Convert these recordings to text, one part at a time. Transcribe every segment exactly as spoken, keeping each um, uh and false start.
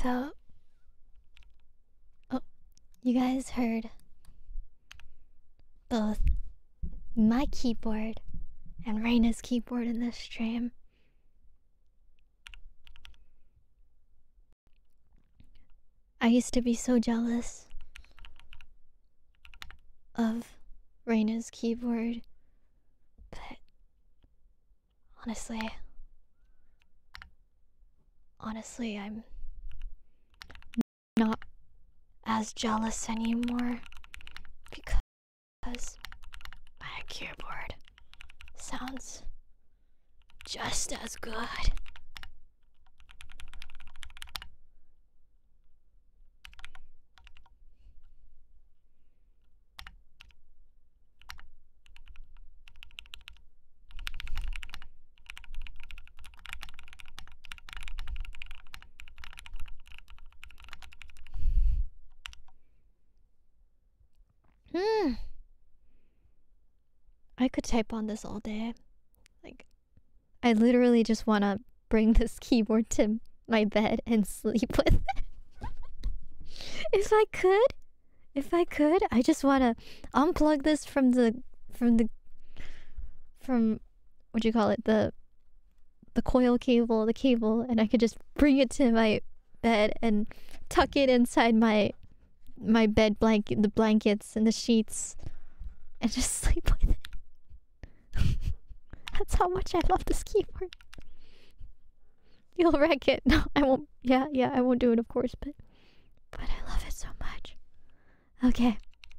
So, oh, you guys heard both my keyboard and Raina's keyboard in this stream. I used to be so jealous of Raina's keyboard, but honestly, honestly, I'm not as jealous anymore because my keyboard sounds just as good. Hmm. I could type on this all day. Like, I literally just want to bring this keyboard to my bed and sleep with it. If I could, if I could, I just want to unplug this from the, from the, from, what do you call it, the, the coil cable, the cable, and I could just bring it to my bed and tuck it inside my, my bed blanket, the blankets and the sheets, and just sleep with it. That's how much I love this keyboard. You'll wreck it. No, I won't. Yeah, yeah, I won't do it, of course, but but I love it so much. Okay.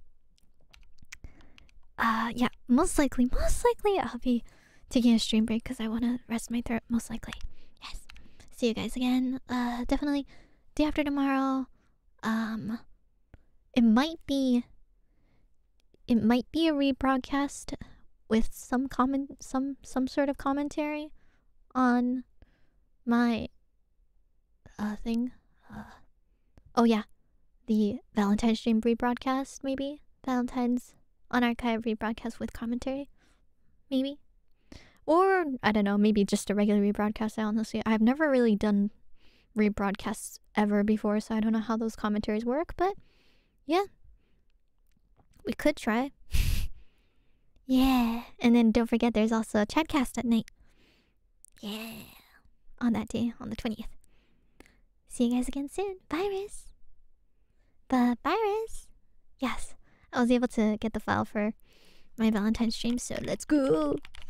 Uh, yeah, most likely, most likely I'll be taking a stream break because I want to rest my throat, most likely. Yes. See you guys again. Uh, definitely day after tomorrow. Um, it might be, it might be a rebroadcast with some comment, some some sort of commentary on my uh thing. Uh, oh yeah, the Valentine's stream rebroadcast, maybe Valentine's unarchived rebroadcast with commentary, maybe, or I don't know, maybe just a regular rebroadcast. I honestly, I've never really done rebroadcasts ever before, so I don't know how those commentaries work. But yeah, we could try. Yeah, and then don't forget there's also a chatcast at night. Yeah, on that day, on the twentieth. See you guys again soon. Virus. The virus. Yes, I was able to get the file for my Valentine's stream, so let's go.